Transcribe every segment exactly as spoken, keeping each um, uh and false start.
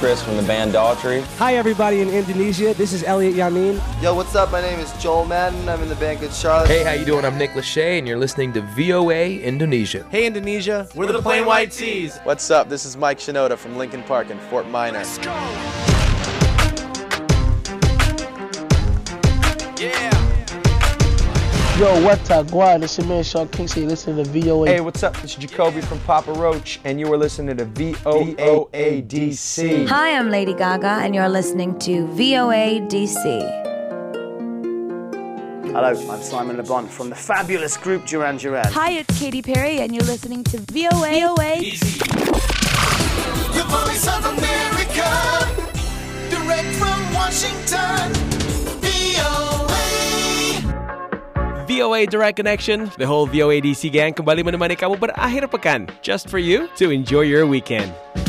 Chris from the band Daughtry. Hi everybody in Indonesia, this is Elliot Yamin. Yo, what's up? My name is Joel Madden. I'm in the band Good Charlotte. Hey, how you doing? I'm Nick Lachey, and you're listening to V O A Indonesia. Hey Indonesia, we're, we're the, the Plain White T's. What's up? This is Mike Shinoda from Lincoln Park in Fort Minor. Let's go! Yeah! Yo, what's up, Guan? This is your man Sean Kingsley. Listening to V O A. Hey, what's up? This is Jacoby from Papa Roach, and you are listening to V O A D C. Hi, I'm Lady Gaga, and you're listening to V O A D C. Hello, I'm Simon Le Bon from the fabulous group Duran Duran. Hi, it's Katy Perry, and you're listening to V O A. V O A. The Voice of America, direct from Washington. V O A. V O A Direct Connection, the whole V O A D C gang kembali menemani kamu berakhir pekan, just for you to enjoy your weekend.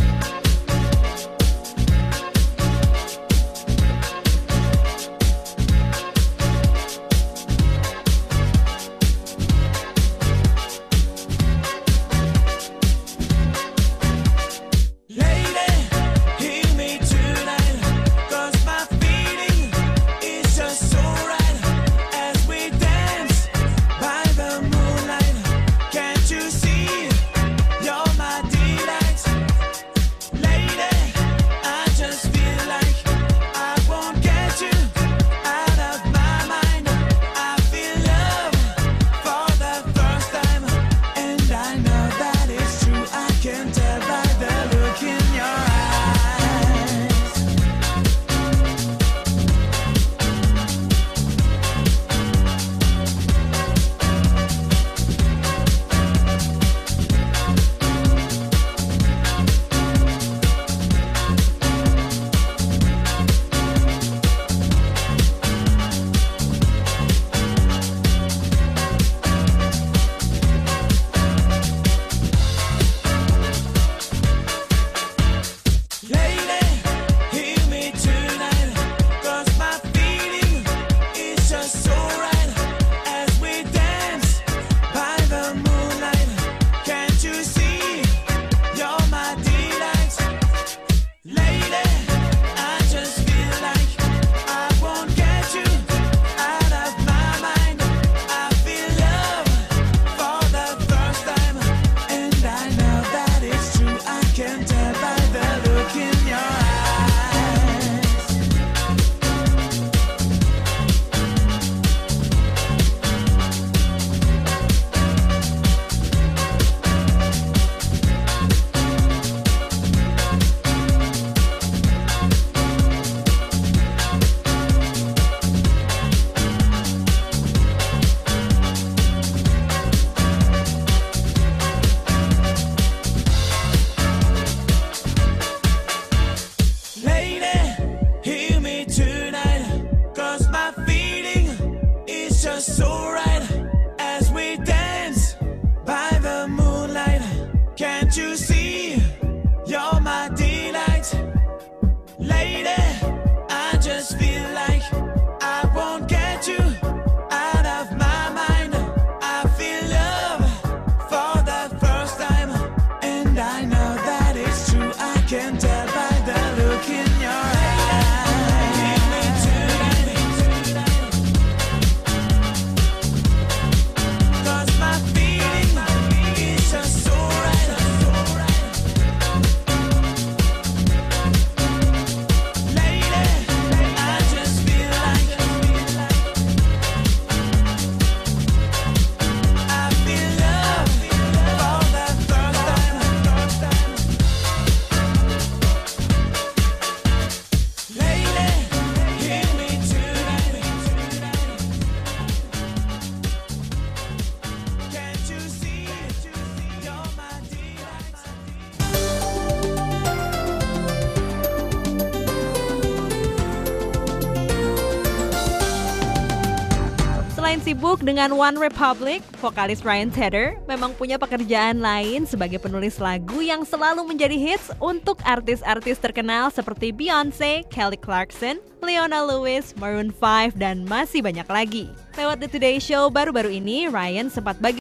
Selain sibuk dengan One Republic, vokalis Ryan Tedder memang punya pekerjaan lain sebagai penulis lagu yang selalu menjadi hits untuk artis-artis terkenal seperti Beyonce, Kelly Clarkson, Leona Lewis, Maroon five, dan masih banyak lagi. Lewat The Today Show baru-baru ini, Ryan sempat bagi